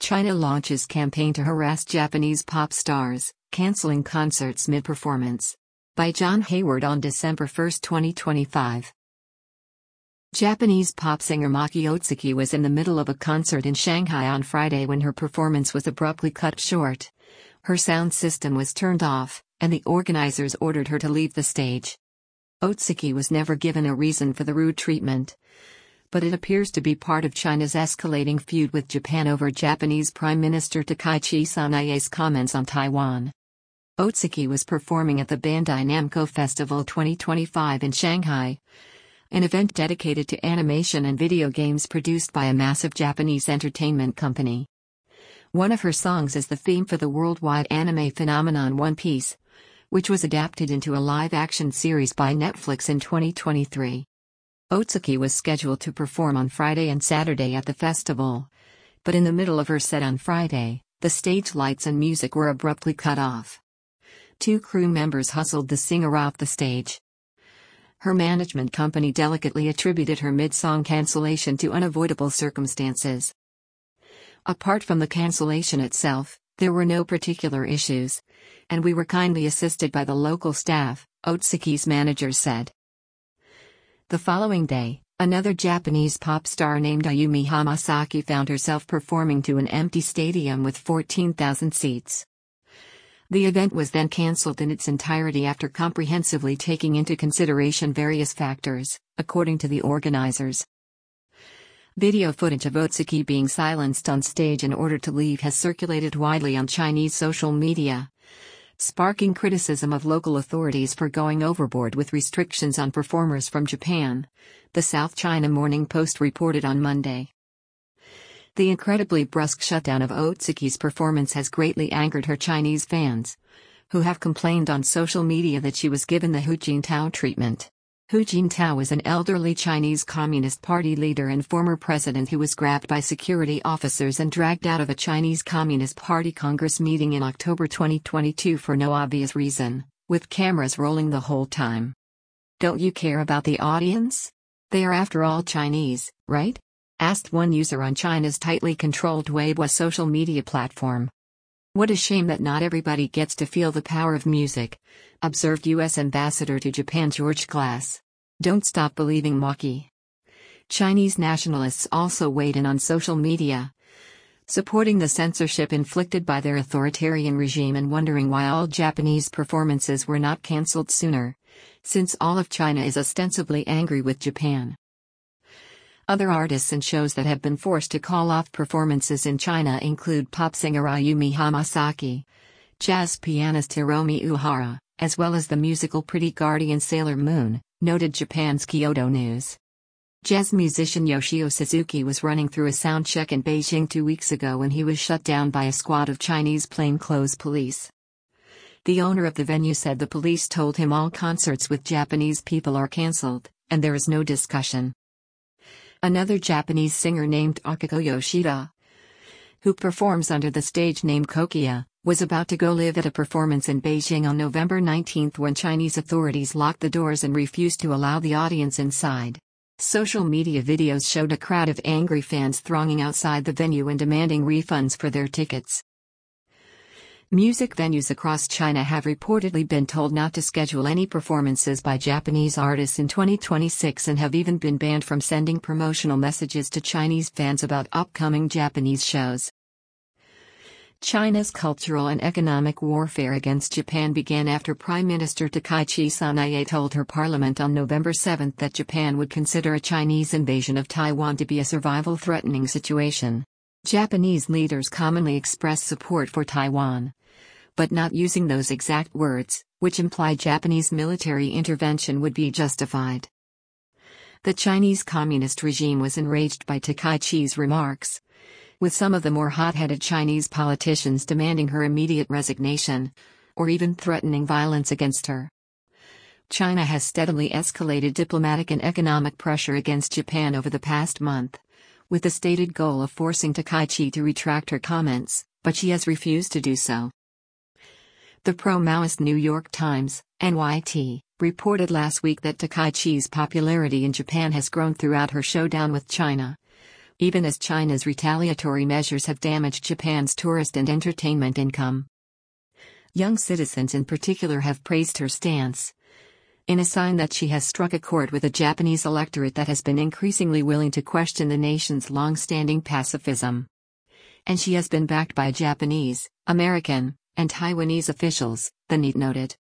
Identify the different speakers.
Speaker 1: China launches campaign to harass Japanese pop stars, canceling concerts mid-performance. By John Hayward on December 1, 2025. Japanese pop singer Maki Otsuki was in the middle of a concert in Shanghai on Friday when her performance was abruptly cut short. Her sound system was turned off, and the organizers ordered her to leave the stage. Otsuki was never given a reason for the rude treatment, but it appears to be part of China's escalating feud with Japan over Japanese Prime Minister Takaichi Sanae's comments on Taiwan. Otsuki was performing at the Bandai Namco Festival 2025 in Shanghai, an event dedicated to animation and video games produced by a massive Japanese entertainment company. One of her songs is the theme for the worldwide anime phenomenon One Piece, which was adapted into a live-action series by Netflix in 2023. Otsuki was scheduled to perform on Friday and Saturday at the festival, but in the middle of her set on Friday, the stage lights and music were abruptly cut off. Two crew members hustled the singer off the stage. Her management company delicately attributed her mid-song cancellation to unavoidable circumstances. Apart from the cancellation itself, there were no particular issues, and we were kindly assisted by the local staff, Otsuki's manager said. The following day, another Japanese pop star named Ayumi Hamasaki found herself performing to an empty stadium with 14,000 seats. The event was then cancelled in its entirety after comprehensively taking into consideration various factors, according to the organizers. Video footage of Otsuki being silenced on stage in order to leave has circulated widely on Chinese social media, sparking criticism of local authorities for going overboard with restrictions on performers from Japan, the South China Morning Post reported on Monday. The incredibly brusque shutdown of Otsuki's performance has greatly angered her Chinese fans, who have complained on social media that she was given the Hu Jintao treatment. Hu Jintao is an elderly Chinese Communist Party leader and former president who was grabbed by security officers and dragged out of a Chinese Communist Party Congress meeting in October 2022 for no obvious reason, with cameras rolling the whole time. Don't you care about the audience? They are after all Chinese, right? Asked one user on China's tightly controlled Weibo social media platform. What a shame that not everybody gets to feel the power of music, observed U.S. Ambassador to Japan George Glass. Don't stop believing Maki. Chinese nationalists also weighed in on social media, supporting the censorship inflicted by their authoritarian regime and wondering why all Japanese performances were not cancelled sooner, since all of China is ostensibly angry with Japan. Other artists and shows that have been forced to call off performances in China include pop singer Ayumi Hamasaki, jazz pianist Hiromi Uhara, as well as the musical Pretty Guardian Sailor Moon, noted Japan's Kyodo News. Jazz musician Yoshio Suzuki was running through a sound check in Beijing 2 weeks ago when he was shut down by a squad of Chinese plainclothes police. The owner of the venue said the police told him all concerts with Japanese people are cancelled, and there is no discussion. Another Japanese singer named Akiko Yoshida, who performs under the stage name Kokia, was about to go live at a performance in Beijing on November 19 when Chinese authorities locked the doors and refused to allow the audience inside. Social media videos showed a crowd of angry fans thronging outside the venue and demanding refunds for their tickets. Music venues across China have reportedly been told not to schedule any performances by Japanese artists in 2026 and have even been banned from sending promotional messages to Chinese fans about upcoming Japanese shows. China's cultural and economic warfare against Japan began after Prime Minister Takaichi Sanae told her parliament on November 7 that Japan would consider a Chinese invasion of Taiwan to be a survival-threatening situation. Japanese leaders commonly express support for Taiwan, but not using those exact words, which imply Japanese military intervention would be justified. The Chinese Communist regime was enraged by Takaichi's remarks, with some of the more hot-headed Chinese politicians demanding her immediate resignation, or even threatening violence against her. China has steadily escalated diplomatic and economic pressure against Japan over the past month, with the stated goal of forcing Takaichi to retract her comments, but she has refused to do so. The pro-Maoist New York Times, NYT, reported last week that Takaichi's popularity in Japan has grown throughout her showdown with China, even as China's retaliatory measures have damaged Japan's tourist and entertainment income. Young citizens in particular have praised her stance, in a sign that she has struck a chord with a Japanese electorate that has been increasingly willing to question the nation's long-standing pacifism. And she has been backed by Japanese, American, and Taiwanese officials, the NET noted.